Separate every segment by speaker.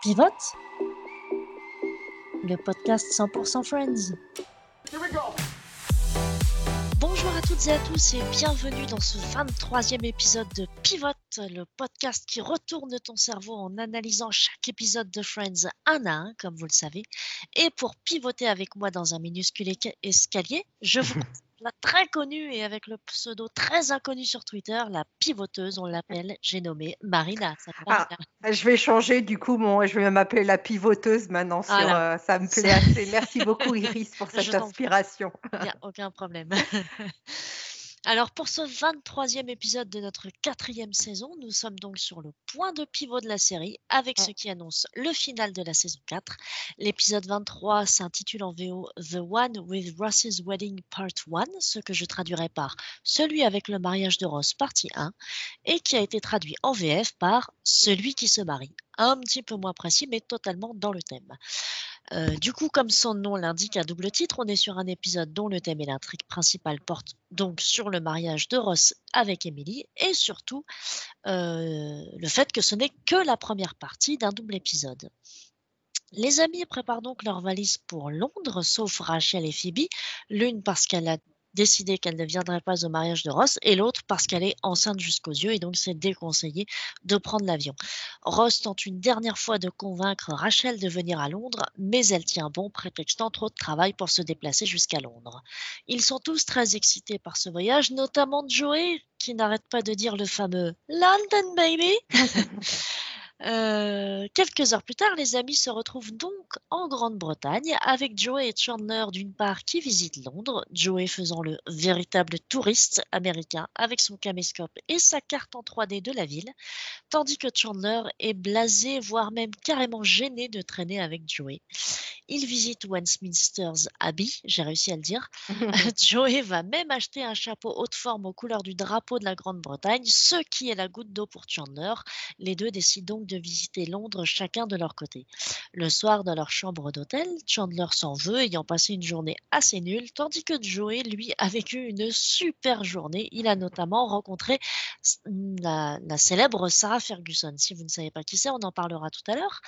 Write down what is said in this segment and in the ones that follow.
Speaker 1: Pivote, le podcast 100% Friends. Bonjour à toutes et à tous et bienvenue dans ce 23e épisode de Pivote, le podcast qui retourne ton cerveau en analysant chaque épisode de Friends un à un, comme vous le savez. Et pour pivoter avec moi dans un minuscule escalier, je vous présente la très connue et avec le pseudo très inconnu sur Twitter, la pivoteuse, on l'appelle, j'ai nommé Marina. Salut Marina.
Speaker 2: Je vais changer du coup, je vais m'appeler la pivoteuse maintenant
Speaker 1: Voilà.
Speaker 2: ça me plaît assez. Merci beaucoup Iris pour
Speaker 1: Je
Speaker 2: cette
Speaker 1: t'en prie.
Speaker 2: inspiration.
Speaker 1: Il n'y a aucun problème. Alors pour ce 23e épisode de notre 4e saison, nous sommes donc sur le point de pivot de la série avec ce qui annonce le final de la saison 4. L'épisode 23 s'intitule en VO The One with Ross's Wedding Part 1, ce que je traduirai par Celui avec le mariage de Ross partie 1, et qui a été traduit en VF par Celui qui se marie. Un petit peu moins précis mais totalement dans le thème. Du coup, comme son nom l'indique à double titre, on est sur un épisode dont le thème et l'intrigue principale portent donc sur le mariage de Ross avec Emily et surtout le fait que ce n'est que la première partie d'un double épisode. Les amis préparent donc leurs valises pour Londres, sauf Rachel et Phoebe, l'une parce qu'elle a décidé qu'elle ne viendrait pas au mariage de Ross et l'autre parce qu'elle est enceinte jusqu'aux yeux et donc c'est déconseillé de prendre l'avion. Ross tente une dernière fois de convaincre Rachel de venir à Londres, mais elle tient bon, prétextant trop de travail pour se déplacer jusqu'à Londres. Ils sont tous très excités par ce voyage, notamment Joey, qui n'arrête pas de dire le fameux « London, baby !» Quelques heures plus tard, les amis se retrouvent donc en Grande-Bretagne avec Joey et Chandler d'une part qui visitent Londres, Joey faisant le véritable touriste américain avec son caméscope et sa carte en 3D de la ville, tandis que Chandler est blasé, voire même carrément gêné de traîner avec Joey. Il visite Westminster's Abbey, j'ai réussi à le dire. Joey va même acheter un chapeau haute forme aux couleurs du drapeau de la Grande-Bretagne, ce qui est la goutte d'eau pour Chandler. Les deux décident donc de visiter Londres chacun de leur côté. Le soir, dans leur chambre d'hôtel, Chandler s'en veut, ayant passé une journée assez nulle, tandis que Joey, lui, a vécu une super journée. Il a notamment rencontré la célèbre Sarah Ferguson. Si vous ne savez pas qui c'est, on en parlera tout à l'heure.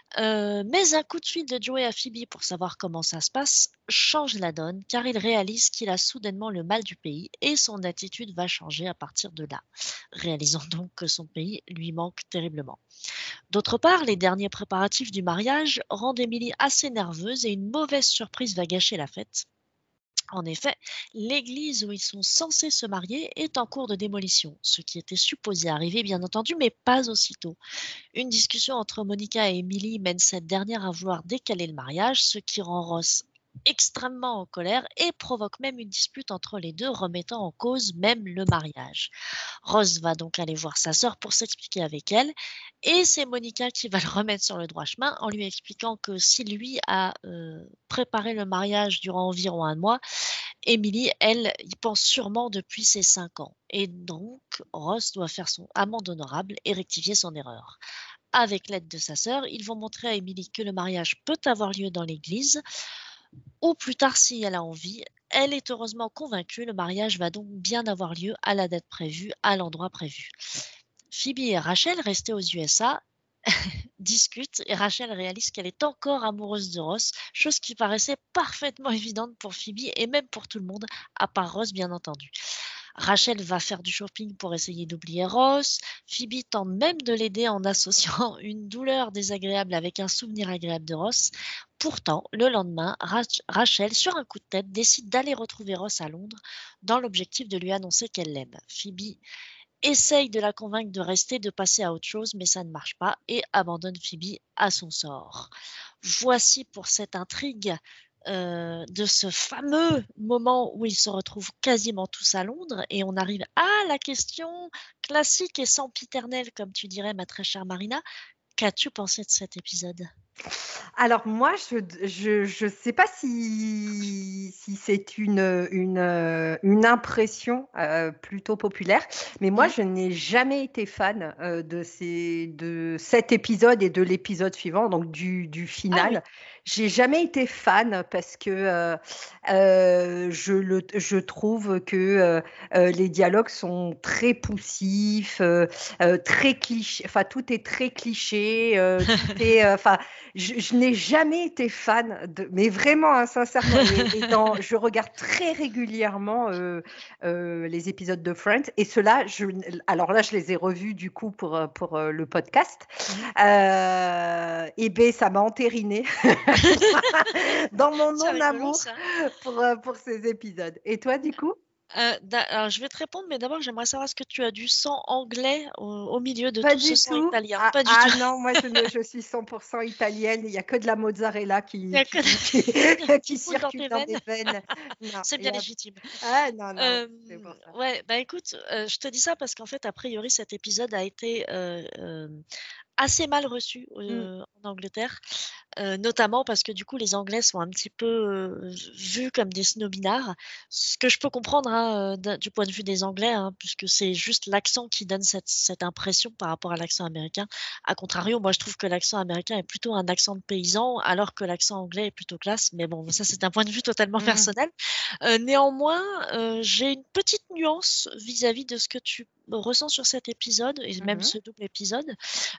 Speaker 1: Mais un coup de fil de Joey à Phoebe pour savoir comment ça se passe change la donne car il réalise qu'il a soudainement le mal du pays et son attitude va changer à partir de là, réalisant donc que son pays lui manque terriblement. D'autre part, les derniers préparatifs du mariage rendent Emily assez nerveuse et une mauvaise surprise va gâcher la fête. En effet, l'église où ils sont censés se marier est en cours de démolition, ce qui était supposé arriver bien entendu, mais pas aussitôt. Une discussion entre Monica et Emily mène cette dernière à vouloir décaler le mariage, ce qui rend Ross extrêmement en colère et provoque même une dispute entre les deux, remettant en cause même le mariage. Ross va donc aller voir sa sœur pour s'expliquer avec elle et c'est Monica qui va le remettre sur le droit chemin en lui expliquant que si lui a préparé le mariage durant environ un mois, Emily, elle, y pense sûrement depuis ses 5 ans. Et donc, Ross doit faire son amende honorable et rectifier son erreur. Avec l'aide de sa sœur, ils vont montrer à Emily que le mariage peut avoir lieu dans l'église, ou plus tard si elle a envie. Elle est heureusement convaincue, le mariage va donc bien avoir lieu à la date prévue, à l'endroit prévu. Phoebe et Rachel, restées aux USA, discutent et Rachel réalise qu'elle est encore amoureuse de Ross, chose qui paraissait parfaitement évidente pour Phoebe et même pour tout le monde, à part Ross bien entendu. Rachel va faire du shopping pour essayer d'oublier Ross. Phoebe tente même de l'aider en associant une douleur désagréable avec un souvenir agréable de Ross. Pourtant, le lendemain, Rachel, sur un coup de tête, décide d'aller retrouver Ross à Londres dans l'objectif de lui annoncer qu'elle l'aime. Phoebe essaye de la convaincre de rester, de passer à autre chose, mais ça ne marche pas et abandonne Phoebe à son sort. Voici pour cette intrigue de ce fameux moment où ils se retrouvent quasiment tous à Londres et on arrive à la question classique et sempiternelle, comme tu dirais, ma très chère Marina. Qu'as-tu pensé de cet épisode ?
Speaker 2: Alors moi, je sais pas si c'est une impression plutôt populaire, mais moi je n'ai jamais été fan de cet épisode et de l'épisode suivant, donc du final. j'ai jamais été fan parce que je trouve que les dialogues sont très poussifs, très cliché. Enfin, tout est très cliché. Tout est. Enfin, je n'ai jamais été fan de, mais vraiment, hein, sincèrement. Je regarde très régulièrement les épisodes de Friends et ceux-là, alors là, je les ai revus du coup pour le podcast. Et ben, ça m'a entériné dans mon
Speaker 1: C'est rigolo
Speaker 2: non-amour
Speaker 1: ça.
Speaker 2: pour ces épisodes. Et toi, du coup?
Speaker 1: Alors, je vais te répondre, mais d'abord, j'aimerais savoir est-ce que tu as du sang anglais au milieu de
Speaker 2: Pas
Speaker 1: tout ce
Speaker 2: du
Speaker 1: sang
Speaker 2: tout.
Speaker 1: italien?
Speaker 2: Ah,
Speaker 1: Pas du
Speaker 2: ah
Speaker 1: tout.
Speaker 2: non, moi je suis 100% italienne. Il n'y a que de la mozzarella
Speaker 1: Il y a que qui
Speaker 2: qui
Speaker 1: coule dans
Speaker 2: circule
Speaker 1: tes
Speaker 2: dans
Speaker 1: veines.
Speaker 2: mes veines. Non,
Speaker 1: C'est
Speaker 2: il y
Speaker 1: bien
Speaker 2: a...
Speaker 1: légitime.
Speaker 2: Ah non, non, c'est pour ça.
Speaker 1: Ouais, bah écoute, je te dis ça parce qu'en fait, a priori, cet épisode a été assez mal reçu
Speaker 2: Mm,
Speaker 1: en Angleterre. Notamment parce que du coup les Anglais sont un petit peu vus comme des snobinards, ce que je peux comprendre hein, du point de vue des Anglais, hein, puisque c'est juste l'accent qui donne cette impression par rapport à l'accent américain. A contrario, moi je trouve que l'accent américain est plutôt un accent de paysan, alors que l'accent anglais est plutôt classe. Mais bon, ça c'est un point de vue totalement
Speaker 2: mm,
Speaker 1: personnel. Néanmoins, j'ai une petite nuance vis-à-vis de ce que tu ressens sur cet épisode et même
Speaker 2: mhm,
Speaker 1: ce double épisode.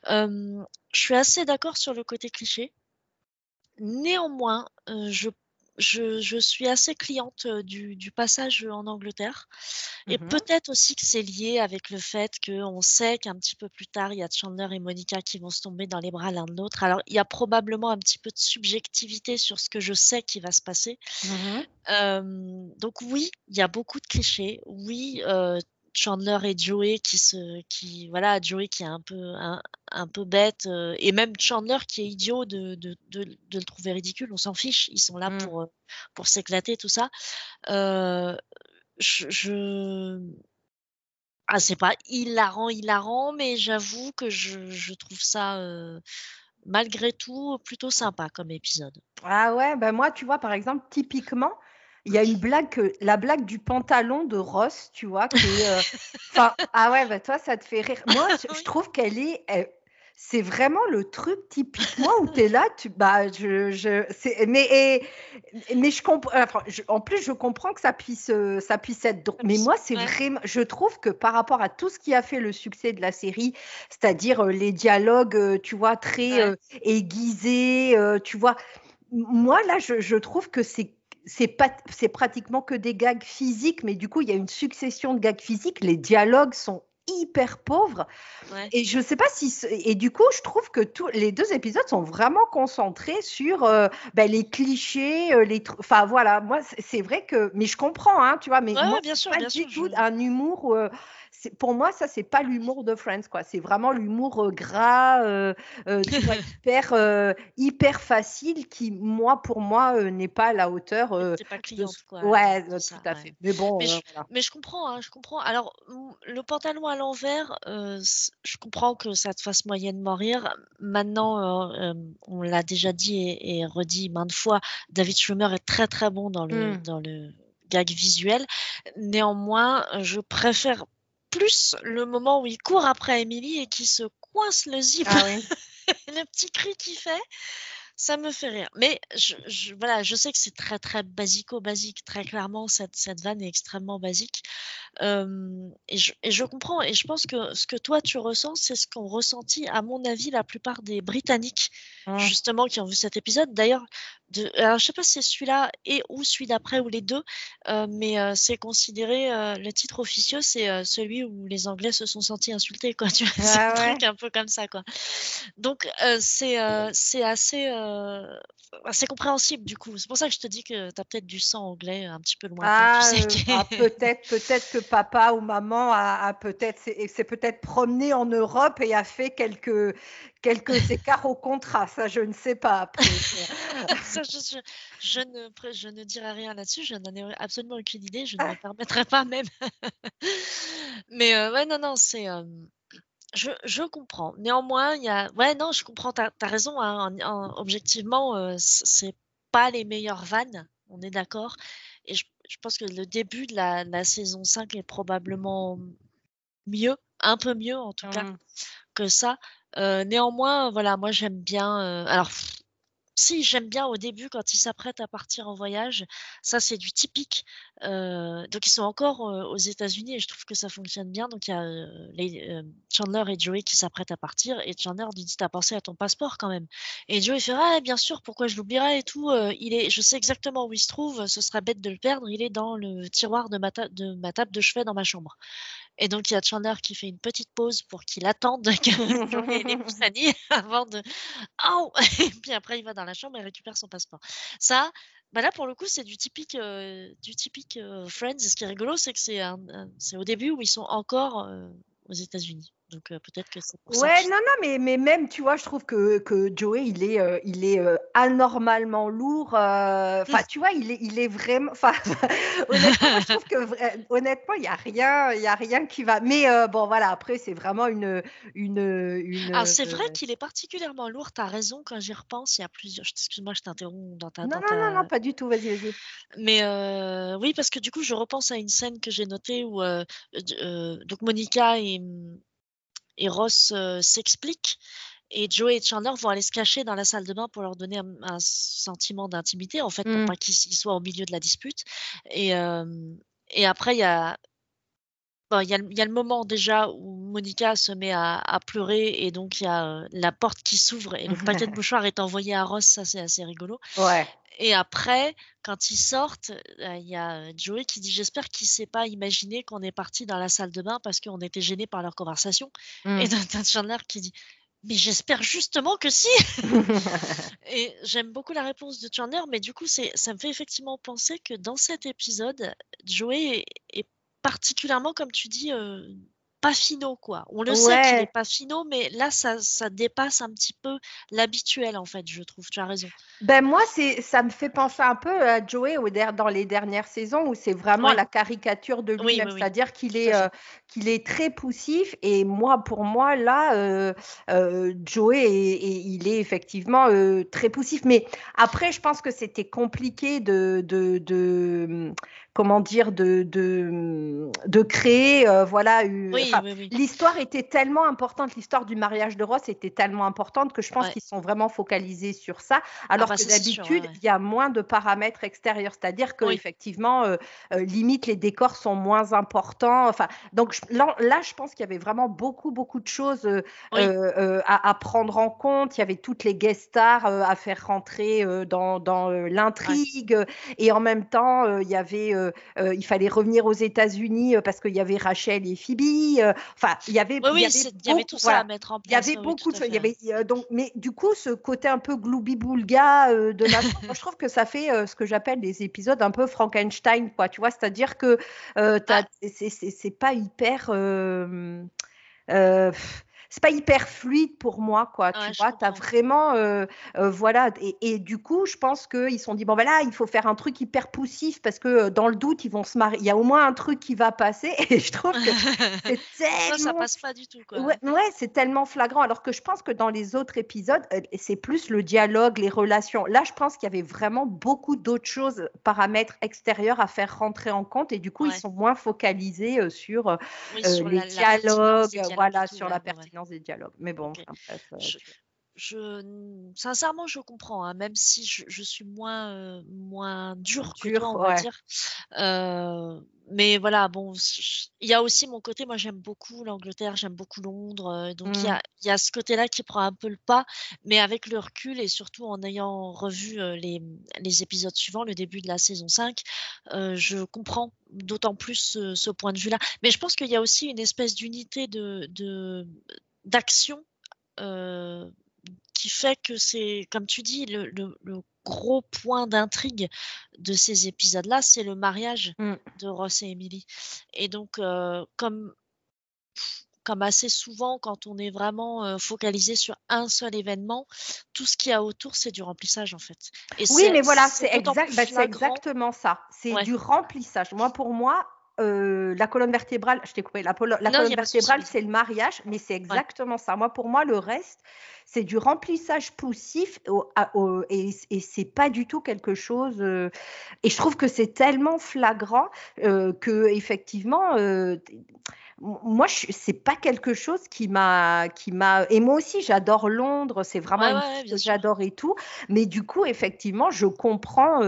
Speaker 1: Je suis assez d'accord sur le côté cliché. Néanmoins, je suis assez cliente, du passage, en Angleterre et
Speaker 2: mhm,
Speaker 1: peut-être aussi que c'est lié avec le fait qu'on sait qu'un petit peu plus tard, il y a Chandler et Monica qui vont se tomber dans les bras l'un de l'autre. Alors, il y a probablement un petit peu de subjectivité sur ce que je sais qui va se passer.
Speaker 2: mhm,
Speaker 1: Donc oui, il y a beaucoup de clichés. Oui, Chandler et Joey voilà, Joey qui est un peu bête, et même Chandler qui est idiot de le trouver ridicule, on s'en fiche. Ils sont là
Speaker 2: mm.
Speaker 1: pour s'éclater, tout ça. Heu, je c'est pas hilarant, mais j'avoue que je trouve ça, malgré tout, plutôt sympa comme épisode.
Speaker 2: Ah ouais, ben moi, tu vois, par exemple, typiquement, il y a une blague, la blague du pantalon de Ross, tu vois, qui est. Enfin, ah ouais, bah toi, ça te fait rire. Moi, je
Speaker 1: Oui.
Speaker 2: trouve qu'elle est. C'est vraiment le truc typiquement où tu es là, bah, mais je comprends. Enfin, en plus, je comprends que ça puisse être drôle. Mais moi, c'est
Speaker 1: Ouais,
Speaker 2: vraiment. Je trouve que par rapport à tout ce qui a fait le succès de la série, c'est-à-dire les dialogues, tu vois, très
Speaker 1: ouais.
Speaker 2: aiguisés, tu vois. Moi, là, je trouve que c'est pratiquement que des gags physiques, mais du coup, il y a une succession de gags physiques. Les dialogues sont hyper pauvres.
Speaker 1: Ouais.
Speaker 2: Et je sais pas si. Et du coup, je trouve que les deux épisodes sont vraiment concentrés sur ben, les clichés, enfin voilà, moi, c'est vrai que. Mais je comprends, hein, tu vois, mais
Speaker 1: Ouais,
Speaker 2: moi,
Speaker 1: ouais,
Speaker 2: c'est pas
Speaker 1: bien sûr,
Speaker 2: du tout un humour. Pour moi, ça, c'est pas l'humour de Friends, quoi. C'est vraiment l'humour gras, tu vois, hyper facile qui, moi, pour moi, n'est pas à la hauteur
Speaker 1: tu pas
Speaker 2: de.
Speaker 1: cliente quoi
Speaker 2: Ouais,
Speaker 1: de
Speaker 2: tout
Speaker 1: ça,
Speaker 2: à
Speaker 1: ouais.
Speaker 2: fait. Mais bon,
Speaker 1: Mais je
Speaker 2: voilà.
Speaker 1: mais je comprends, hein, je comprends. Alors, le pantalon à l'envers, je comprends que ça te fasse moyennement rire. Maintenant, on l'a déjà dit et redit maintes fois, David Schwimmer est très, très bon
Speaker 2: Hmm.
Speaker 1: dans le gag visuel. Néanmoins, je préfère plus le moment où il court après Emily et qu'il se coince le zip,
Speaker 2: Ah oui.
Speaker 1: le petit cri qu'il fait. Ça me fait rire. Mais voilà, je sais que c'est très, très basico-basique. Très clairement, cette vanne est extrêmement basique. Et je comprends. Et je pense que ce que toi, tu ressens, c'est ce qu'ont ressenti, à mon avis, la plupart des Britanniques,
Speaker 2: Hmm.
Speaker 1: justement, qui ont vu cet épisode. D'ailleurs, alors, je sais pas si c'est celui-là et ou celui d'après ou les deux, mais c'est considéré, le titre officieux, c'est celui où les Anglais se sont sentis insultés, quoi. Tu vois, c'est un
Speaker 2: Ah ouais.
Speaker 1: truc un peu comme ça, quoi. Donc, c'est assez compréhensible du coup. C'est pour ça que je te dis que tu as peut-être du sang anglais un petit peu lointain, tu
Speaker 2: Ah,
Speaker 1: sais.
Speaker 2: peut-être que papa ou maman a peut-être s'est peut-être promené en Europe et a fait quelques écarts au contrat. Ça, je ne sais pas après.
Speaker 1: Ça, je ne dirai rien là-dessus, je n'en ai absolument aucune idée, je ne me permettrai pas même. Mais ouais, non, non, je comprends. Néanmoins, il y a ouais, non, je comprends, tu as raison, hein, objectivement, c'est pas les meilleures vannes, on est d'accord et je pense que le début de la saison 5 est probablement mieux, un peu mieux en tout cas
Speaker 2: Mmh.
Speaker 1: que ça. Néanmoins, voilà, moi j'aime bien, alors Si, j'aime bien au début quand ils s'apprêtent à partir en voyage, ça c'est du typique. Donc ils sont encore, aux États-Unis et je trouve que ça fonctionne bien. Donc il y a, Chandler et Joey qui s'apprêtent à partir et Chandler lui dit: «Tu pensé à ton passeport quand même?» Et Joey fait: «Ah bien sûr, pourquoi je l'oublierais et tout, je sais exactement où il se trouve, ce serait bête de le perdre, il est dans le tiroir de ma table de chevet dans ma chambre». Et donc il y a Chandler qui fait une petite pause pour qu'il attende que Joey ait l'épiphanie avant de «Oh!» et puis après il va dans la chambre et récupère son passeport. Ça, bah, là pour le coup c'est du typique, Friends. Ce qui est rigolo, c'est que c'est au début où ils sont encore, aux États-Unis. Donc peut-être que c'est pour ça.
Speaker 2: Ouais, non, non, mais même, tu vois, je trouve que Joey, il est anormalement lourd. Enfin, tu vois, il est vraiment. Enfin, honnêtement, moi, je trouve que honnêtement, il y a rien qui va. Mais bon, voilà, après, c'est vraiment
Speaker 1: Alors c'est vrai qu'il est particulièrement lourd, tu as raison, quand j'y repense, il y a plusieurs excuse-moi, je t'interromps
Speaker 2: Non,
Speaker 1: dans
Speaker 2: non, non, non,
Speaker 1: ta
Speaker 2: pas du tout. Vas-y, vas-y.
Speaker 1: mais oui, parce que du coup, je repense à une scène que j'ai notée où, donc Monica et Ross, s'expliquent et Joey et Chandler vont aller se cacher dans la salle de bain pour leur donner un sentiment d'intimité, en fait, pour
Speaker 2: Hmm.
Speaker 1: pas qu'ils soient au milieu de la dispute et et après il y a bon, il y a le moment déjà où Monica se met à pleurer et donc il y a, la porte qui s'ouvre et le paquet de mouchoirs est envoyé à Ross, ça c'est assez rigolo
Speaker 2: Ouais.
Speaker 1: et après, quand ils sortent, il y a, Joey qui dit: «J'espère qu'il s'est pas imaginé qu'on est parti dans la salle de bain parce qu'on était gênés par leur conversation» et
Speaker 2: Hmm.
Speaker 1: tu Chandler qui dit: «Mais j'espère justement que si!» et j'aime beaucoup la réponse de Chandler, mais du coup, ça me fait effectivement penser que dans cet épisode, Joey est particulièrement, comme tu dis, pas finot, quoi. On le sait qu'il est
Speaker 2: Ouais.
Speaker 1: pas finot, mais là, ça dépasse un petit peu l'habituel, en fait, je trouve. Tu as raison.
Speaker 2: Ben moi, ça me fait penser un peu à Joey dans les dernières saisons où c'est vraiment
Speaker 1: Oui,
Speaker 2: la caricature de
Speaker 1: oui,
Speaker 2: lui-même,
Speaker 1: oui, oui,
Speaker 2: c'est-à-dire
Speaker 1: tout à fait.
Speaker 2: qu'il est très poussif et moi, pour moi, là, Joey, il est effectivement très poussif. Mais après, je pense que c'était compliqué comment dire, de créer, voilà,
Speaker 1: Oui,
Speaker 2: enfin,
Speaker 1: oui, oui.
Speaker 2: l'histoire était tellement importante, l'histoire du mariage de Ross était tellement importante que je pense
Speaker 1: Ouais.
Speaker 2: qu'ils sont vraiment focalisés sur ça.
Speaker 1: Ah
Speaker 2: Alors
Speaker 1: bah
Speaker 2: que
Speaker 1: ça, c'est sûr, ouais,
Speaker 2: d'habitude,
Speaker 1: ouais.
Speaker 2: il y a moins de paramètres extérieurs, c'est-à-dire
Speaker 1: Oui,
Speaker 2: qu'effectivement, limite, les décors sont moins importants. Enfin, donc là, je pense qu'il y avait vraiment beaucoup, beaucoup de choses
Speaker 1: oui,
Speaker 2: à prendre en compte. Il y avait toutes les guest stars à faire rentrer dans
Speaker 1: ouais.
Speaker 2: l'intrigue. Et en même temps, il fallait revenir aux États-Unis parce qu'il y avait Rachel et Phoebe. Enfin,
Speaker 1: Oui,
Speaker 2: il y
Speaker 1: oui,
Speaker 2: avait
Speaker 1: il y avait tout
Speaker 2: beaucoup,
Speaker 1: ça à
Speaker 2: voilà.
Speaker 1: mettre en
Speaker 2: Il y
Speaker 1: place.
Speaker 2: avait
Speaker 1: Oui, oui,
Speaker 2: beaucoup
Speaker 1: tout
Speaker 2: de
Speaker 1: à
Speaker 2: choses.
Speaker 1: fait, ouais.
Speaker 2: Donc, mais du coup, ce côté un peu gloubi-boulga de machin, moi, je trouve que ça fait ce que j'appelle des épisodes un peu Frankenstein, quoi. Tu vois, c'est-à-dire que
Speaker 1: Bah,
Speaker 2: c'est pas hyper. Euh, c'est pas hyper fluide pour moi, quoi. Tu
Speaker 1: ouais, je
Speaker 2: vois, tu as
Speaker 1: comprends.
Speaker 2: vraiment, voilà. Et du coup, je pense qu'ils se sont dit, bon, ben là, il faut faire un truc hyper poussif parce que dans le doute, ils vont se marier. Il y a au moins un truc qui va passer. Et je trouve que c'est
Speaker 1: Toi, ça
Speaker 2: tellement
Speaker 1: passe pas du tout, quoi,
Speaker 2: ouais,
Speaker 1: ouais.
Speaker 2: ouais, c'est tellement flagrant. Alors que je pense que dans les autres épisodes, c'est plus le dialogue, les relations. Là, je pense qu'il y avait vraiment beaucoup d'autres choses, paramètres extérieurs à faire rentrer en compte. Et du coup, ils
Speaker 1: Ouais.
Speaker 2: sont moins focalisés sur
Speaker 1: Oui, sur
Speaker 2: les
Speaker 1: la pertinence
Speaker 2: dialogues,
Speaker 1: des dialogues et
Speaker 2: voilà,
Speaker 1: tout,
Speaker 2: sur
Speaker 1: ouais,
Speaker 2: la
Speaker 1: ouais, ouais.
Speaker 2: pertinence des dialogues. Mais bon,
Speaker 1: OK.
Speaker 2: enfin, bref,
Speaker 1: Je
Speaker 2: tu vois.
Speaker 1: sincèrement, je comprends, hein, même si je suis moins dure que toi,
Speaker 2: Dur,
Speaker 1: on va
Speaker 2: ouais.
Speaker 1: dire. Mais voilà, bon, il y a aussi mon côté, moi j'aime beaucoup l'Angleterre, j'aime beaucoup Londres, donc
Speaker 2: Mm.
Speaker 1: il y a ce côté-là qui prend un peu le pas, mais avec le recul et surtout en ayant revu, les épisodes suivants, le début de la saison 5, je comprends d'autant plus ce point de vue-là. Mais je pense qu'il y a aussi une espèce d'unité d'action, heu qui fait que c'est comme tu dis, le gros point d'intrigue de ces épisodes-là, c'est le mariage
Speaker 2: Mm.
Speaker 1: de Ross et Emily et donc comme assez souvent quand on est vraiment, focalisé sur un seul événement, tout ce qu'il y a autour, c'est du remplissage, en fait et
Speaker 2: Oui, mais voilà,
Speaker 1: c'est d'autant plus
Speaker 2: c'est
Speaker 1: flagrant
Speaker 2: exactement ça. C'est
Speaker 1: ouais.
Speaker 2: du remplissage. Moi, pour moi, la colonne vertébrale, je t'ai coupé, la
Speaker 1: Non, il y
Speaker 2: colonne
Speaker 1: a pas de souci,
Speaker 2: vertébrale,
Speaker 1: vas-y.
Speaker 2: c'est le mariage, mais c'est
Speaker 1: Ouais,
Speaker 2: exactement ça. Moi, pour moi, le reste, c'est du remplissage poussif et c'est pas du tout quelque chose. Et je trouve que c'est tellement flagrant que effectivement, moi, c'est pas quelque chose qui m'a. Et moi aussi, j'adore Londres. C'est vraiment
Speaker 1: Ouais,
Speaker 2: une
Speaker 1: ouais,
Speaker 2: ville
Speaker 1: ouais, bien
Speaker 2: que
Speaker 1: sûr.
Speaker 2: j'adore et tout. Mais du coup, effectivement, je comprends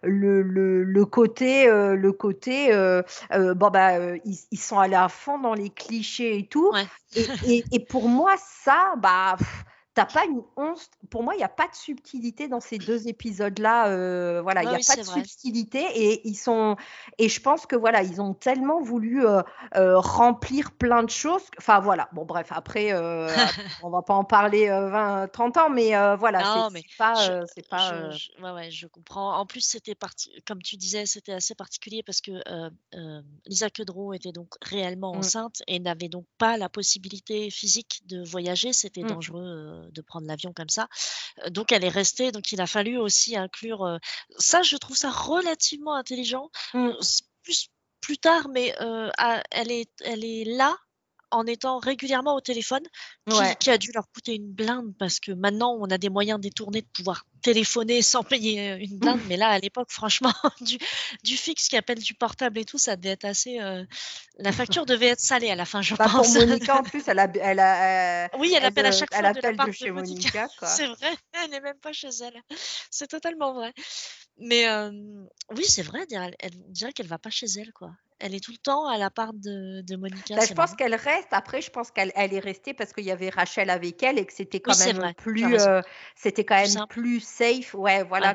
Speaker 2: le côté. Bon bah, ils sont allés à fond dans les clichés et tout.
Speaker 1: Ouais.
Speaker 2: Et pour moi, ça, bah. T'as pas une once. Pour moi, il n'y a pas de subtilité dans ces deux épisodes-là. Voilà, il
Speaker 1: Ouais,
Speaker 2: n'y a
Speaker 1: oui,
Speaker 2: pas
Speaker 1: c'est
Speaker 2: de
Speaker 1: vrai.
Speaker 2: subtilité et ils sont. Et je pense que voilà, ils ont tellement voulu remplir plein de choses. Enfin voilà. Bon bref, après, on va pas en parler 20, 30 ans, mais voilà, c'est
Speaker 1: Non, mais
Speaker 2: c'est pas,
Speaker 1: je
Speaker 2: c'est pas.
Speaker 1: ouais, ouais, je comprends. En plus, c'était comme tu disais, c'était assez particulier parce que, Lisa Kudrow était donc réellement
Speaker 2: Mm,
Speaker 1: enceinte et n'avait donc pas la possibilité physique de voyager. C'était
Speaker 2: mm,
Speaker 1: dangereux, de prendre l'avion comme ça. Donc elle est restée, donc il a fallu aussi inclure, ça je trouve ça relativement intelligent,
Speaker 2: mm.
Speaker 1: s plus tard, mais, elle est là, en étant régulièrement au téléphone, qui
Speaker 2: Ouais.
Speaker 1: qui a dû leur coûter une blinde parce que maintenant on a des moyens détournés de pouvoir téléphoner sans payer, une blinde, mais là à l'époque franchement du fixe qui appelle du portable et tout, ça devait être assez, la facture devait être salée à la fin, je
Speaker 2: Bah pour
Speaker 1: pense.
Speaker 2: Monica, en plus,
Speaker 1: Oui, elle appelle à chaque
Speaker 2: elle
Speaker 1: fois de la
Speaker 2: appelle
Speaker 1: part
Speaker 2: de
Speaker 1: de
Speaker 2: chez
Speaker 1: Monica.
Speaker 2: Monica, quoi.
Speaker 1: C'est vrai, elle est même pas chez elle. C'est totalement vrai. Mais oui, c'est vrai, on dirait qu'elle va pas chez elle, quoi. Elle est tout le temps à la part de Monica,
Speaker 2: Bah, je
Speaker 1: c'est
Speaker 2: pense
Speaker 1: marrant.
Speaker 2: qu'elle reste. Après, je pense qu'elle est restée parce qu'il y avait Rachel avec elle et que
Speaker 1: Oui, c'est vrai, tu as raison.
Speaker 2: c'était quand
Speaker 1: Plus
Speaker 2: même
Speaker 1: simple,
Speaker 2: plus safe, ouais, voilà,
Speaker 1: ouais,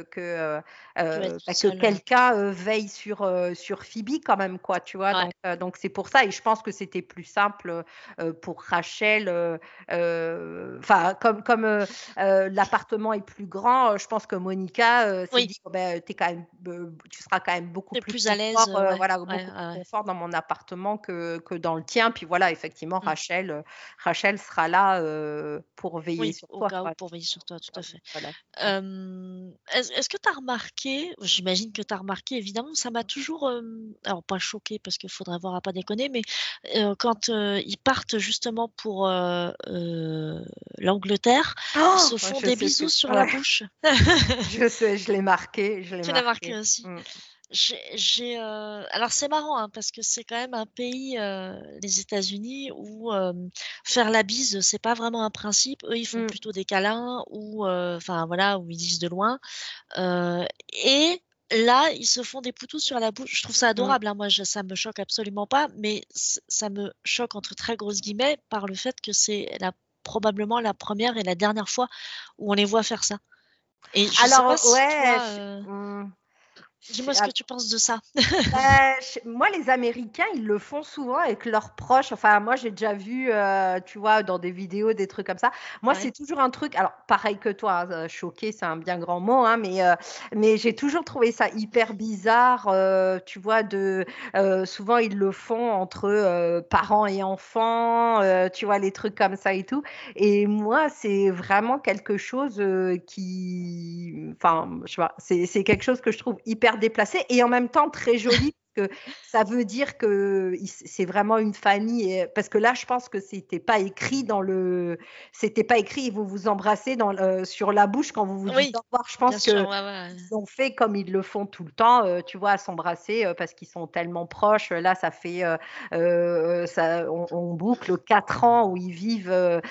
Speaker 2: que
Speaker 1: que être toute
Speaker 2: bah, que
Speaker 1: seule,
Speaker 2: quelqu'un veille sur Phoebe quand même, quoi, tu vois.
Speaker 1: ouais.
Speaker 2: Donc c'est pour ça. Et je pense que c'était plus simple pour Rachel. Enfin, l'appartement est plus grand, je pense que Monica s'est
Speaker 1: Oui,
Speaker 2: dit, oh, ben, tu seras quand même beaucoup
Speaker 1: tu
Speaker 2: plus
Speaker 1: plus à l'aise,
Speaker 2: confort,
Speaker 1: ouais,
Speaker 2: voilà,
Speaker 1: ouais,
Speaker 2: beaucoup plus
Speaker 1: ouais, ouais.
Speaker 2: confort dans mon appartement que dans le tien. Puis voilà, effectivement,
Speaker 1: Mmh.
Speaker 2: Rachel sera là pour veiller
Speaker 1: Oui,
Speaker 2: sur
Speaker 1: au
Speaker 2: toi,
Speaker 1: cas où,
Speaker 2: quoi.
Speaker 1: pour veiller sur toi, tout à fait.
Speaker 2: Voilà.
Speaker 1: Est-ce que tu as remarqué, j'imagine que tu as remarqué évidemment, ça m'a toujours, alors pas choqué parce qu'il faudrait voir à pas déconner, mais quand, ils partent justement pour, l'Angleterre, ils
Speaker 2: Oh,
Speaker 1: se font
Speaker 2: je
Speaker 1: des
Speaker 2: sais ce que
Speaker 1: bisous sur la
Speaker 2: ouais,
Speaker 1: bouche.
Speaker 2: je sais, je l'ai marqué, je l'ai
Speaker 1: Tu l'as marqué
Speaker 2: marqué.
Speaker 1: aussi?
Speaker 2: Mmh.
Speaker 1: Alors c'est marrant, hein, parce que c'est quand même un pays, les États-Unis où, faire la bise, c'est pas vraiment un principe. Eux, ils font
Speaker 2: Mmh.
Speaker 1: plutôt des câlins ou, enfin voilà, où ils disent de loin. Et là, ils se font des poutous sur la bouche. Je trouve ça
Speaker 2: Mmh.
Speaker 1: adorable, hein, moi ça me choque absolument pas, mais ça me «choque» entre très grosses guillemets par le fait que c'est probablement la première et la dernière fois où on les voit faire ça. Et je sais pas
Speaker 2: Alors
Speaker 1: si
Speaker 2: ouais,
Speaker 1: toi, dis-moi ce que tu penses de ça?
Speaker 2: Moi, les Américains, ils le font souvent avec leurs proches. Enfin, moi, j'ai déjà vu, tu vois, dans des vidéos, des trucs comme ça. Moi, c'est
Speaker 1: Ouais.
Speaker 2: toujours un truc, alors pareil que toi, hein, choqué, c'est un bien grand mot, hein, mais j'ai toujours trouvé ça hyper bizarre, tu vois, souvent, ils le font entre parents et enfants, tu vois, les trucs comme ça et tout. Et moi, c'est vraiment quelque chose enfin, je sais pas, c'est quelque chose que je trouve hyper déplacé et en même temps très joli. Que ça veut dire que c'est vraiment une famille. Parce que là, je pense que c'était pas écrit, ils vont vous embrasser sur la bouche quand vous vous dites
Speaker 1: Oui,
Speaker 2: au revoir. Je
Speaker 1: bien
Speaker 2: pense
Speaker 1: sûr,
Speaker 2: que
Speaker 1: ouais, ouais, ouais.
Speaker 2: ils ont fait comme ils le font tout le temps, tu vois, à s'embrasser parce qu'ils sont tellement proches. Là, ça fait, on boucle 4 ans où ils vivent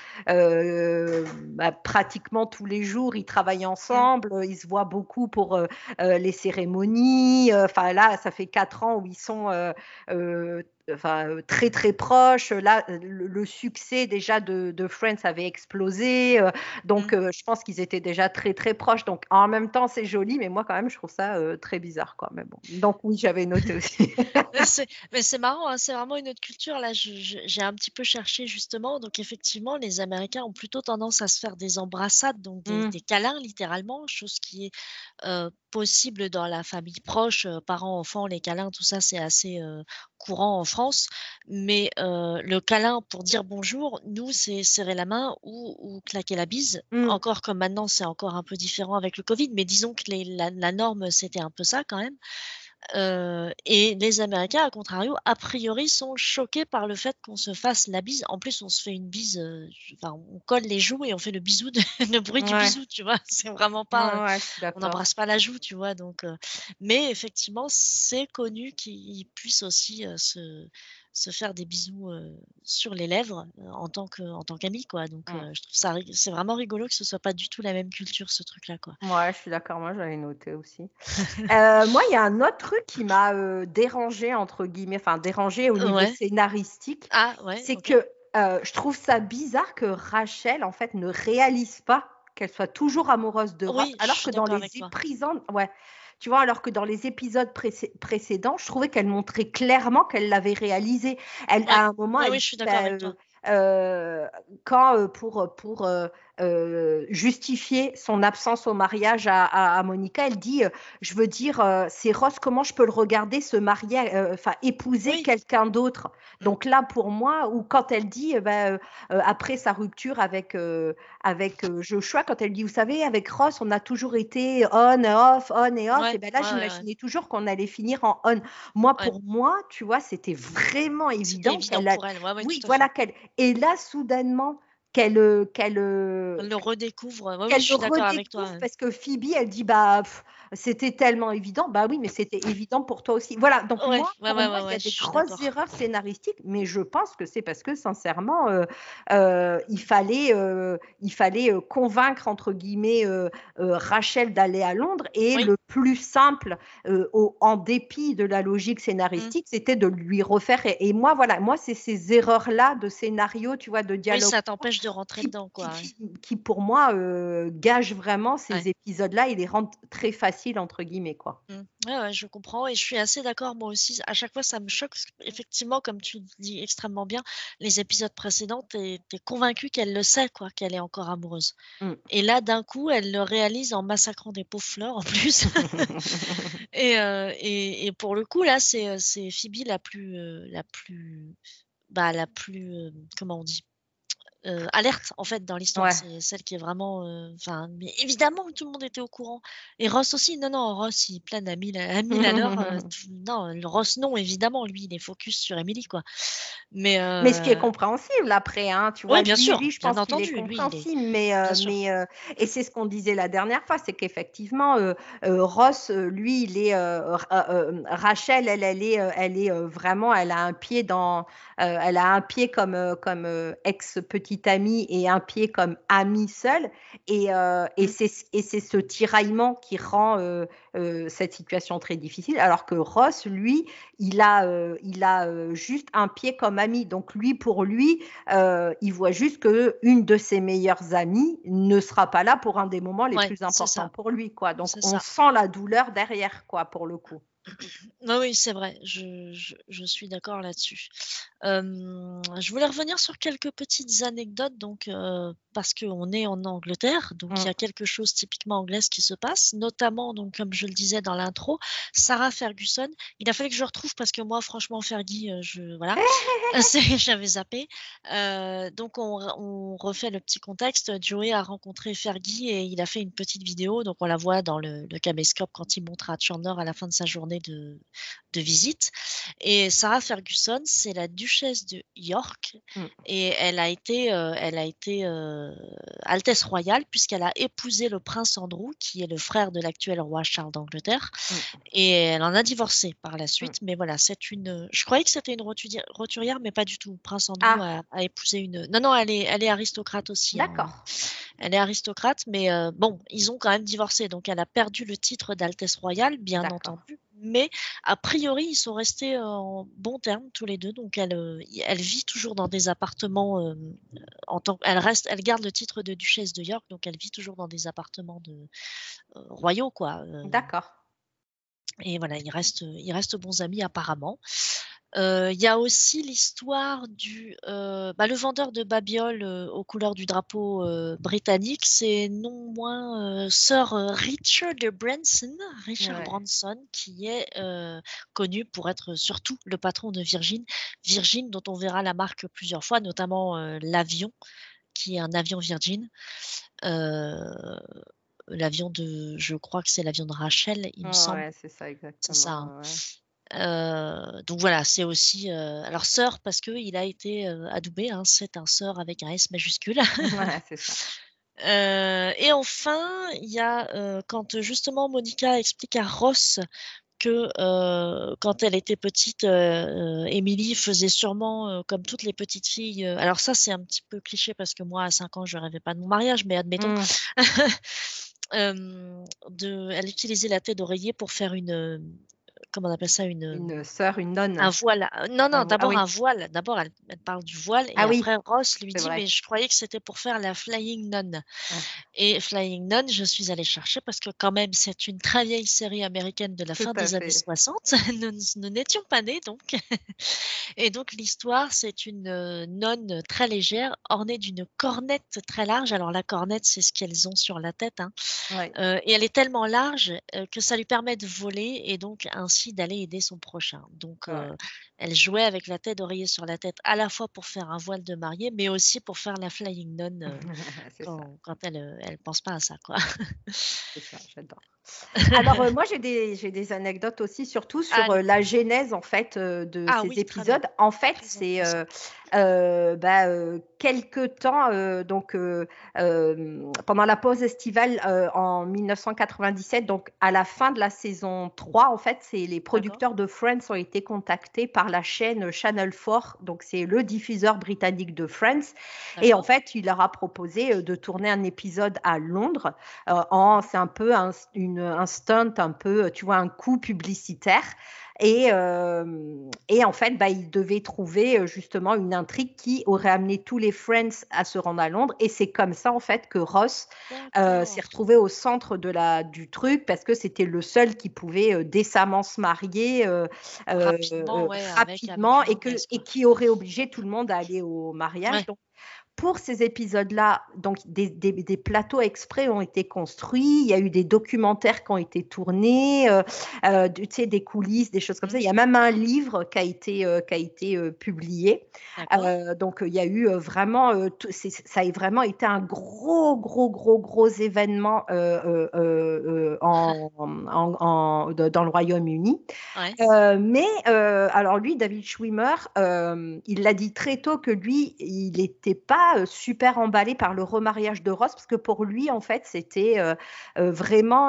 Speaker 2: bah, pratiquement tous les jours. Ils travaillent
Speaker 1: Mmh.
Speaker 2: ensemble, ils se voient beaucoup pour les cérémonies. Enfin, là, ça fait 4 ans où ils sont enfin, très très proches. Là, le succès déjà de Friends avait explosé. Donc,
Speaker 1: Mmh.
Speaker 2: je pense qu'ils étaient déjà très, très proches. Donc, en même temps, c'est joli, mais moi, quand même, je trouve ça très bizarre, quoi. Mais bon. Donc, oui, j'avais noté aussi.
Speaker 1: Mais c'est marrant, hein, c'est vraiment une autre culture. Là, j'ai un petit peu cherché justement. Donc effectivement, les Américains ont plutôt tendance à se faire des embrassades, donc des
Speaker 2: Mmh,
Speaker 1: des câlins littéralement, chose qui est, possible dans la famille proche, parents, enfants, les câlins, tout ça, c'est assez, courant en France. Mais, le câlin pour dire bonjour, nous, c'est serrer la main ou claquer la bise.
Speaker 2: mmh,
Speaker 1: Encore comme maintenant, c'est encore un peu différent avec le covid, mais disons que la norme, c'était un peu ça quand même. Et les Américains, à contrario, a priori, sont choqués par le fait qu'on se fasse la bise. En plus, on se fait une bise, enfin, on colle les joues et on fait le bisou, le bruit du
Speaker 2: Ouais,
Speaker 1: bisou, tu vois. C'est vraiment
Speaker 2: ouais,
Speaker 1: pas,
Speaker 2: ouais, je suis
Speaker 1: on
Speaker 2: d'accord.
Speaker 1: n'embrasse pas la joue, tu vois. Donc, mais effectivement, c'est connu qu'ils puissent aussi se faire des bisous sur les lèvres en tant qu'amis, quoi. Donc,
Speaker 2: Mm.
Speaker 1: je trouve ça, c'est vraiment rigolo que ce soit pas du tout la même culture, ce truc-là, quoi.
Speaker 2: Ouais, je suis d'accord. Moi, j'avais noté aussi. Moi, il y a un autre truc qui m'a dérangé entre guillemets, enfin dérangé au niveau
Speaker 1: Ouais.
Speaker 2: scénaristique,
Speaker 1: Ah, ouais,
Speaker 2: c'est
Speaker 1: ok.
Speaker 2: que je trouve ça bizarre que Rachel, en fait, ne réalise pas qu'elle soit toujours amoureuse de Ross,
Speaker 1: Oui, je
Speaker 2: alors
Speaker 1: suis
Speaker 2: que dans
Speaker 1: d'accord
Speaker 2: les
Speaker 1: avec toi.
Speaker 2: épisodes, ouais, tu vois, alors que dans les épisodes précédents, je trouvais qu'elle montrait clairement qu'elle l'avait réalisé. Elle,
Speaker 1: Ouais,
Speaker 2: à un moment,
Speaker 1: ouais,
Speaker 2: elle
Speaker 1: oui, je
Speaker 2: dit,
Speaker 1: suis d'accord
Speaker 2: bah,
Speaker 1: avec toi.
Speaker 2: quand pour justifier son absence au mariage à Monica, elle dit je veux dire, c'est Ross, comment je peux le regarder se marier, enfin épouser
Speaker 1: Oui,
Speaker 2: quelqu'un d'autre.
Speaker 1: mmh,
Speaker 2: Donc là, pour moi, ou quand elle dit, après sa rupture avec Joshua, quand elle dit, vous savez, avec Ross, on a toujours été on et off, et
Speaker 1: ouais,
Speaker 2: ben là,
Speaker 1: ouais, ouais, ouais,
Speaker 2: j'imaginais toujours qu'on allait finir en on. Moi,
Speaker 1: ouais.
Speaker 2: pour moi, tu vois, c'était vraiment
Speaker 1: C'était
Speaker 2: évident
Speaker 1: évident
Speaker 2: qu'elle a,
Speaker 1: pour elle. Ouais, ouais,
Speaker 2: oui,
Speaker 1: tout à fait.
Speaker 2: voilà, et là, soudainement, qu'elle
Speaker 1: Elle le redécouvre. Ouais, oui, je
Speaker 2: qu'elle le
Speaker 1: suis d'accord avec toi,
Speaker 2: redécouvre
Speaker 1: ouais.
Speaker 2: parce que Phoebe, elle dit bah c'était tellement évident. Bah oui, mais c'était évident pour toi aussi. Voilà. Donc
Speaker 1: Ouais,
Speaker 2: moi,
Speaker 1: ouais,
Speaker 2: pour
Speaker 1: ouais,
Speaker 2: moi,
Speaker 1: ouais,
Speaker 2: il y a
Speaker 1: ouais, je
Speaker 2: des
Speaker 1: suis
Speaker 2: grosses
Speaker 1: d'accord.
Speaker 2: erreurs scénaristiques, mais je pense que c'est parce que sincèrement, il fallait convaincre entre guillemets Rachel d'aller à Londres et
Speaker 1: Oui,
Speaker 2: le plus simple, en dépit de la logique
Speaker 1: mmh.
Speaker 2: scénaristique, c'était de lui refaire. Et moi, voilà, moi c'est ces erreurs-là de scénario, tu vois, de
Speaker 1: Oui,
Speaker 2: dialogue
Speaker 1: ça t'empêche de rentrer
Speaker 2: qui,
Speaker 1: dedans,
Speaker 2: qui,
Speaker 1: quoi, ouais.
Speaker 2: qui, pour moi, gage vraiment
Speaker 1: Ouais.
Speaker 2: ces épisodes-là et les rend très faciles, entre guillemets, quoi.
Speaker 1: Mmh. Ouais, ouais, je comprends et je suis assez d'accord moi aussi. À chaque fois, ça me choque parce qu'effectivement, comme tu le dis extrêmement bien, les épisodes précédents, tu es convaincue qu'elle le sait, quoi, qu'elle est encore amoureuse
Speaker 2: Mm.
Speaker 1: et là, d'un coup, elle le réalise en massacrant des pauvres fleurs, en plus. Et pour le coup, là, c'est Phoebe la plus, comment on dit? Alerte, en fait, dans l'histoire.
Speaker 2: Ouais.
Speaker 1: C'est celle qui est vraiment, enfin, mais évidemment que tout le monde était au courant et Ross aussi. Non, non, Ross, il plane à 1000 à l'heure, tout non, le Ross, non, évidemment, lui, il est focus sur Emily, quoi. Mais
Speaker 2: Mais ce qui est compréhensible après, hein, tu
Speaker 1: ouais,
Speaker 2: vois,
Speaker 1: bien
Speaker 2: lui,
Speaker 1: sûr,
Speaker 2: je
Speaker 1: bien
Speaker 2: pense qu'il est
Speaker 1: entendu, lui, il est
Speaker 2: compréhensible,
Speaker 1: bien sûr.
Speaker 2: et c'est ce qu'on disait la dernière fois, c'est qu'effectivement, Ross, lui, il est, Rachel, elle est vraiment, elle a un pied comme ex petite amie et un pied comme amie seule,
Speaker 1: Mmh.
Speaker 2: et c'est ce tiraillement qui rend cette situation très difficile, alors que Ross, lui, il a juste un pied comme ami. Donc lui, pour lui, il voit juste que une de ses meilleures amies ne sera pas là pour un des moments les
Speaker 1: Ouais,
Speaker 2: plus
Speaker 1: c'est
Speaker 2: importants
Speaker 1: ça,
Speaker 2: pour lui, quoi. Donc
Speaker 1: c'est
Speaker 2: on
Speaker 1: ça.
Speaker 2: sent la douleur derrière, quoi, pour le coup.
Speaker 1: Oui, oui, c'est vrai, je suis d'accord là-dessus. Je voulais revenir sur quelques petites anecdotes donc parce qu'on est en Angleterre, donc il y
Speaker 2: Mm.
Speaker 1: a quelque chose typiquement anglaise qui se passe, notamment donc comme je le disais dans l'intro, Sarah Ferguson. Il a fallu que je retrouve parce que moi franchement Fergie, je voilà, c'est j'avais zappé. Donc on refait le petit contexte. Joey a rencontré Fergie et il a fait une petite vidéo, donc on la voit dans le caméscope quand il montre à Chandler à la fin de sa journée de visite. Et Sarah Ferguson, c'est la duchesse de York
Speaker 2: Mm.
Speaker 1: et elle a été Altesse royale puisqu'elle a épousé le prince Andrew, qui est le frère de l'actuel roi Charles d'Angleterre,
Speaker 2: Mm.
Speaker 1: et elle en a divorcé par la
Speaker 2: Mm.
Speaker 1: suite. Mais voilà, je croyais que c'était une roturière, mais pas du tout. Prince Andrew
Speaker 2: Ah,
Speaker 1: a épousé une. Non, non, elle est aristocrate aussi, hein.
Speaker 2: d'accord.
Speaker 1: Elle est aristocrate, mais bon, ils ont quand même divorcé, donc elle a perdu le titre d'Altesse royale, bien
Speaker 2: D'accord.
Speaker 1: entendu, mais a priori, ils sont restés en bons termes tous les deux, donc elle vit toujours dans des appartements, elle garde le titre de duchesse de York, donc elle vit toujours dans des appartements royaux, quoi,
Speaker 2: D'accord.
Speaker 1: et voilà, ils restent bons amis apparemment. Il y a aussi l'histoire le vendeur de babioles, aux couleurs du drapeau, britannique, c'est non moins, Sir, Richard
Speaker 2: Ouais.
Speaker 1: Branson, qui est, connu pour être surtout le patron de Virgin. Virgin, dont on verra la marque plusieurs fois, notamment, l'avion, qui est un avion Virgin. Heu l'avion je crois que c'est l'avion de Rachel, il me semble.
Speaker 2: Ouais, c'est ça,
Speaker 1: C'est ça, hein.
Speaker 2: exactement. Ouais.
Speaker 1: Donc voilà, c'est aussi, alors Sir parce qu'il a été, adoubé, hein, c'est un Sir avec un S majuscule.
Speaker 2: Ouais, c'est ça.
Speaker 1: Et enfin, il y a, quand justement Monica explique à Ross que, quand elle était petite, Emily faisait sûrement, comme toutes les petites filles, alors ça, c'est un petit peu cliché parce que moi, à 5 ans, je rêvais pas de mon mariage, mais admettons.
Speaker 2: Mmh.
Speaker 1: Elle utilisait la tête d'oreiller pour faire comment on appelle ça?
Speaker 2: Une sœur, une
Speaker 1: Un
Speaker 2: nonne.
Speaker 1: voile. Non, non,
Speaker 2: Ah
Speaker 1: d'abord
Speaker 2: oui,
Speaker 1: un voile. D'abord, elle parle du voile et
Speaker 2: ah oui,
Speaker 1: après Ross lui
Speaker 2: c'est
Speaker 1: dit:
Speaker 2: vrai.
Speaker 1: «Mais je croyais que c'était pour faire la Flying Nun».
Speaker 2: Ouais,
Speaker 1: Et Flying Nun, je suis allée chercher parce que quand même, c'est une très vieille série américaine de la
Speaker 2: tout
Speaker 1: fin
Speaker 2: à
Speaker 1: des années
Speaker 2: fait.
Speaker 1: 60. Nous n'étions pas nés donc. Et donc l'histoire, c'est une, nonne très légère, ornée d'une cornette très large. Alors la cornette, c'est ce qu'elles ont sur la tête, hein,
Speaker 2: Ouais.
Speaker 1: et elle est tellement large, que ça lui permet de voler et donc ainsi d'aller aider son prochain. Donc
Speaker 2: Ouais.
Speaker 1: elle jouait avec la tête d'oreiller sur la tête, à la fois pour faire un voile de mariée, mais aussi pour faire la Flying Nun,
Speaker 2: C'est ça,
Speaker 1: quand elle pense pas à ça, quoi.
Speaker 2: c'est ça, j'adore. Alors, moi, j'ai des anecdotes aussi, surtout sur,
Speaker 1: Allez.
Speaker 2: la genèse, en fait, de
Speaker 1: Ah
Speaker 2: ces
Speaker 1: oui, très bien,
Speaker 2: épisodes. En fait,
Speaker 1: très
Speaker 2: c'est,
Speaker 1: intéressant.
Speaker 2: quelque temps, pendant la pause estivale, en 1997, donc à la fin de la saison 3, en fait, c'est les
Speaker 1: D'accord,
Speaker 2: producteurs de Friends ont été contactés par la chaîne Channel 4, donc c'est le diffuseur britannique de Friends et en
Speaker 1: d'accord.
Speaker 2: fait, il leur a proposé, de tourner un épisode à Londres. En
Speaker 1: Mmh.
Speaker 2: c'est un peu un stunt, un peu, tu vois, un coup publicitaire et en fait, bah, ils devaient trouver, justement une intrigue qui aurait amené tous les Friends à se rendre à Londres et c'est comme ça, en fait, que Ross, s'est
Speaker 1: D'accord.
Speaker 2: retrouvé au centre du truc parce que c'était le seul qui pouvait, décemment se marier,
Speaker 1: Rapidement, ouais, avec
Speaker 2: rapidement
Speaker 1: une anglaise,
Speaker 2: et
Speaker 1: quoi.
Speaker 2: qui aurait obligé tout le monde à aller au mariage.
Speaker 1: Ouais.
Speaker 2: Donc pour ces épisodes-là, donc des plateaux exprès ont été construits, il y a eu des documentaires qui ont été tournés, tu sais, des coulisses, des choses comme ça.
Speaker 1: Mmh.
Speaker 2: Il y a même un livre qui a été publié.
Speaker 1: D'accord.
Speaker 2: Donc, il y a eu vraiment, ça a vraiment été un gros événement dans le Royaume-Uni.
Speaker 1: Ouais.
Speaker 2: Alors lui, David Schwimmer, il l'a dit très tôt que lui, il n'était pas super emballé par le remariage de Ross parce que pour lui, en fait, c'était vraiment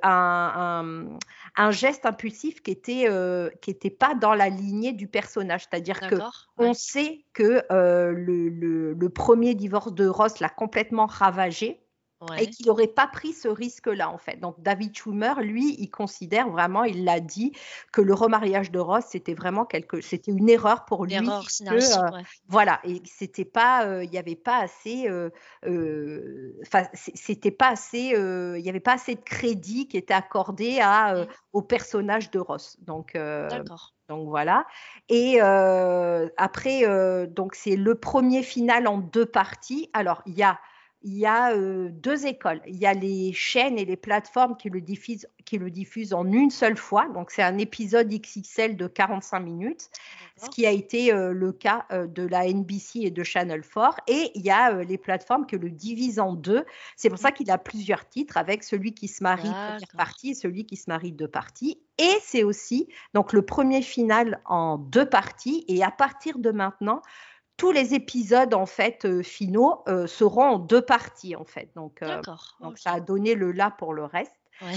Speaker 2: un geste impulsif qui était pas dans la lignée du personnage. C'est-à-dire que
Speaker 1: D'accord,
Speaker 2: on
Speaker 1: ouais.
Speaker 2: sait que le premier divorce de Ross l'a complètement ravagé et
Speaker 1: Ouais.
Speaker 2: qu'il n'aurait pas pris ce risque-là, en fait. Donc, David Schumer, lui, il considère vraiment, il l'a dit, que le remariage de Ross, c'était une erreur pour
Speaker 1: Une
Speaker 2: lui
Speaker 1: erreur
Speaker 2: et que,
Speaker 1: scénaristique, ouais.
Speaker 2: voilà, et c'était pas, il n'y avait pas assez, c'était pas assez, il n'y avait pas assez de crédit qui était accordé
Speaker 1: Mmh.
Speaker 2: au personnage de Ross.
Speaker 1: D'accord.
Speaker 2: Donc voilà. Et après, donc c'est le premier final en deux parties. Alors, il y a 2 écoles. Il y a les chaînes et les plateformes qui le diffusent en une seule fois. Donc, c'est un épisode XXL de 45 minutes, ce
Speaker 1: D'accord.
Speaker 2: qui a été le cas de la NBC et de Channel 4. Et il y a les plateformes qui le divisent en deux. C'est pour ça
Speaker 1: Mmh.
Speaker 2: qu'il a plusieurs titres, avec celui qui se marie première
Speaker 1: D'accord.
Speaker 2: partie et celui qui se marie deux parties. Et c'est aussi donc le premier final en deux parties. Et à partir de maintenant, tous les épisodes en fait finaux seront en deux parties en fait.
Speaker 1: D'accord,
Speaker 2: Donc ça
Speaker 1: OK.
Speaker 2: a donné le là pour le reste.
Speaker 1: Ouais.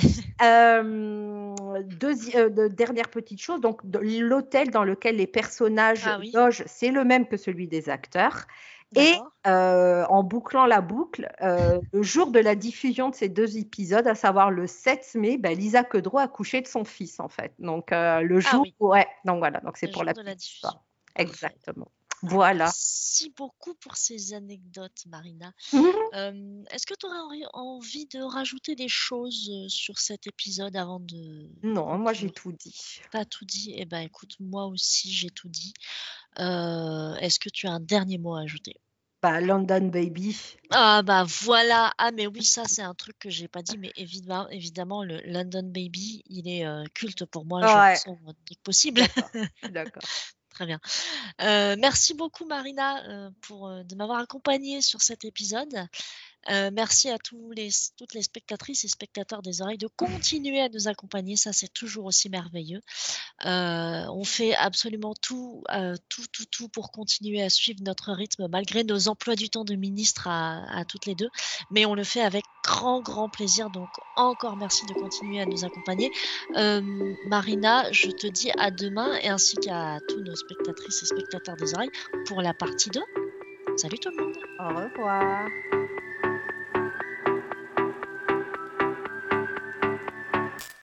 Speaker 2: Dernière petite chose, donc l'hôtel dans lequel les personnages
Speaker 1: Ah oui,
Speaker 2: logent, c'est le même que celui des acteurs. Et
Speaker 1: d'accord.
Speaker 2: en bouclant la boucle, le jour de la diffusion de ces deux épisodes, à savoir le 7 mai, ben, Lisa Kudrow a couché de son fils en fait. Donc le
Speaker 1: Ah
Speaker 2: jour,
Speaker 1: oui,
Speaker 2: ouais, donc voilà, donc c'est
Speaker 1: le
Speaker 2: pour
Speaker 1: jour
Speaker 2: la
Speaker 1: de la
Speaker 2: petite
Speaker 1: diffusion.
Speaker 2: histoire.
Speaker 1: Parfait.
Speaker 2: Exactement.
Speaker 1: Ah,
Speaker 2: Voilà.
Speaker 1: merci beaucoup pour ces anecdotes, Marina. Est-ce que tu aurais envie de rajouter des choses, sur cet épisode avant de
Speaker 2: Non, moi j'ai
Speaker 1: conclure?
Speaker 2: tout dit.
Speaker 1: Pas tout dit? Eh ben, écoute, moi aussi, j'ai tout dit. Est-ce que tu as un dernier mot à ajouter?
Speaker 2: Bah, London Baby.
Speaker 1: Ah bah voilà! Ah mais oui, ça c'est un truc que j'ai pas dit, mais évidemment le London Baby, il est, culte pour moi, je
Speaker 2: Ouais,
Speaker 1: ressors dès que possible.
Speaker 2: d'accord, je suis d'accord.
Speaker 1: Très bien. Merci beaucoup Marina, de m'avoir accompagnée sur cet épisode. Merci à toutes les spectatrices et spectateurs des oreilles de continuer à nous accompagner, ça c'est toujours aussi merveilleux. On fait absolument tout pour continuer à suivre notre rythme malgré nos emplois du temps de ministres à toutes les 2, mais on le fait avec grand plaisir, donc encore merci de continuer à nous accompagner. Marina, je te dis à demain et ainsi qu'à tous nos spectatrices et spectateurs des oreilles pour la partie 2. Salut tout le monde!
Speaker 2: Au revoir.